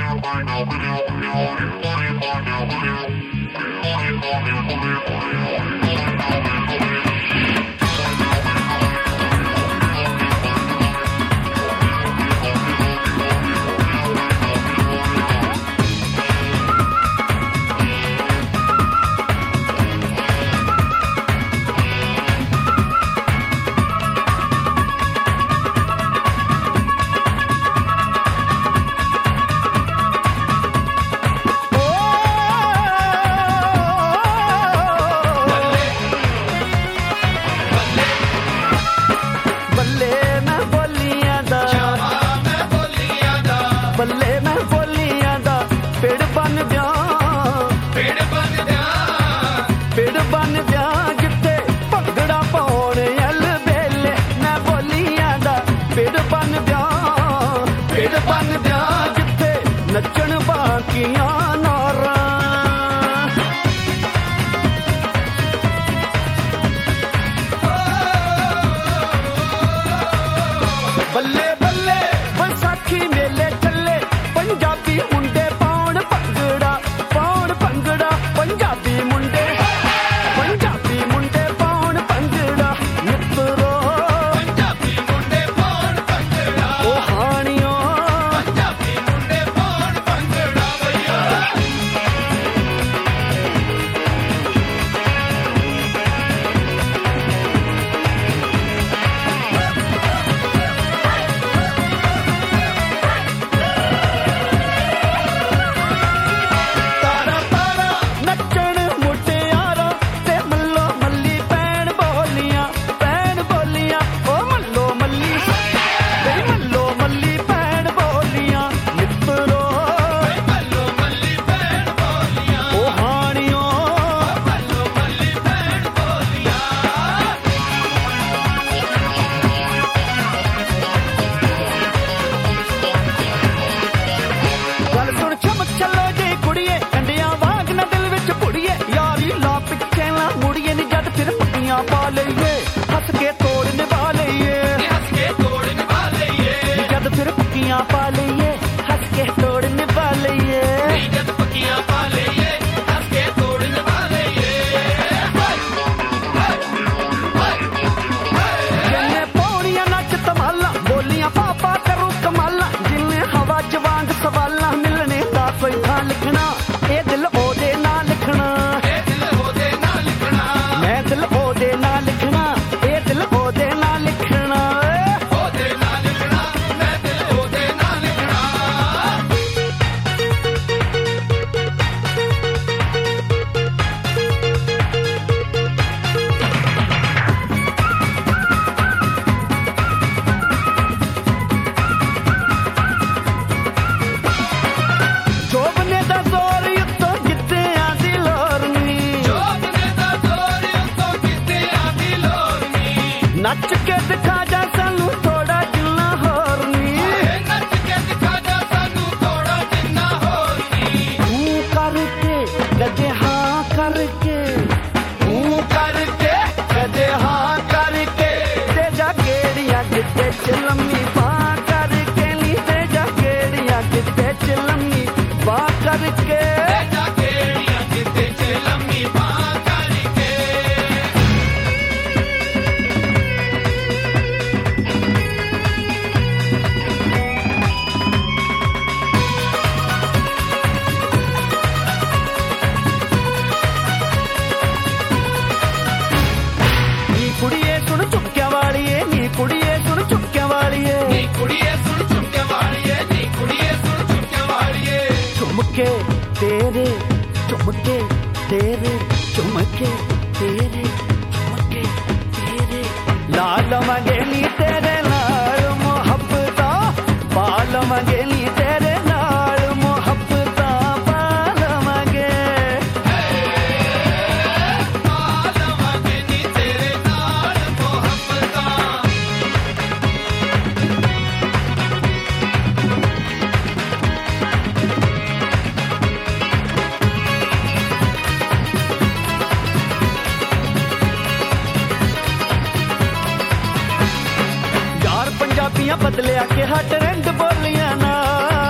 ਬਦਲਿਆ ਕਿ ਹੱਟ ਰੰਗ ਬੋਲੀਆਂ ਨਾ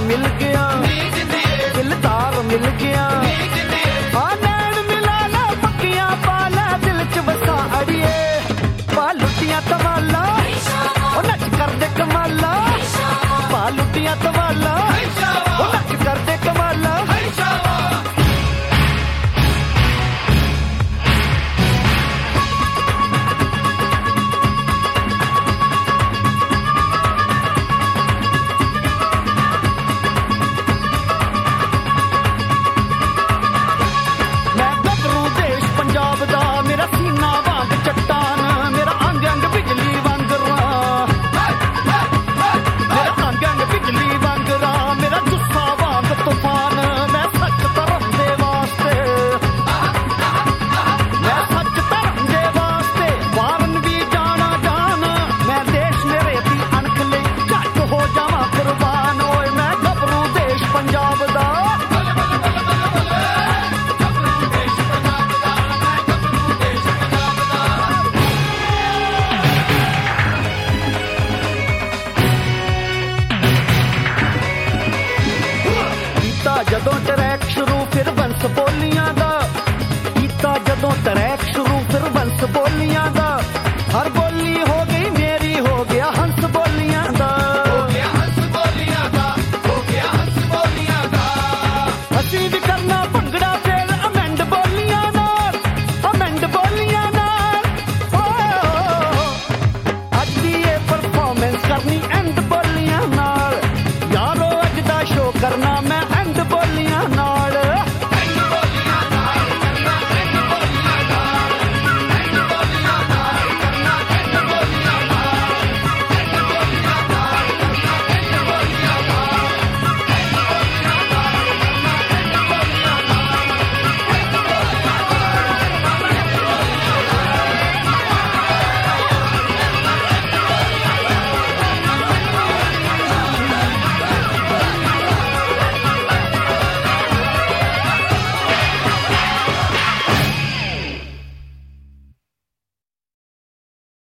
ਮਿਲ ਗਿਆ, ਦਿਲਦਾਰ ਮਿਲ ਗਿਆ। ਆ ਨੈਣ ਮਿਲਾ ਲੈ ਪੱਕੀਆਂ ਪਾ ਲੈ ਦਿਲ ਚ ਵਸਾ ਅੜੀਏ, ਪਾ ਲੁੱਟੀਆਂ ਤਵਾਲਾ ਉਹ ਨੱਚ ਕਰਦੇ ਕਮਾਲਾ, ਪਾ ਲੁੱਟੀਆਂ ਤਵਾਲਾ ਉਹ ਨੱਚ ਕਰਦੇ ਕਮਾਲਾ। ਮੇਰਾ ਸੀਨਾ ਵਾਂਗ ਚੱਟਾਨ, ਮੇਰਾ ਅੰਗ ਅੰਗ ਬਿਜਲੀ ਵਾਂਗਰਾ, ਮੇਰਾ ਅੰਗ ਅੰਗ ਬਿਜਲੀ ਵਾਂਗਰਾ, ਮੇਰਾ ਗੁੱਸਾ ਵਾਂਗ ਤੂਫਾਨ। ਮੈਂ ਸੱਚ ਧਰਮ ਦੇ ਵਾਸਤੇ, ਮੈਂ ਸੱਚ ਧਰਮ ਦੇ ਵਾਸਤੇ ਵਾਰਨ ਵੀ ਜਾਣਾ ਜਾਨ। ਮੈਂ ਦੇਸ਼ ਮੇਰੇ ਦੀ ਅਣਖ ਲਈ ਝੱਟ ਹੋ ਜਾਵਾਂ ਕੁਰਬਾਨ। ਓਏ ਮੈਂ ਗੱਭਰੂ ਦੇਸ਼ ਪੰਜਾਬ ਦਾ, ਜਦੋਂ ਟਰੈਕ ਸ਼ੁਰੂ ਫਿਰ ਬੰਸ ਬੋਲੀਆਂ ਦਾ ਕੀਤਾ, ਜਦੋਂ ਟਰੈਕ ਸ਼ੁਰੂ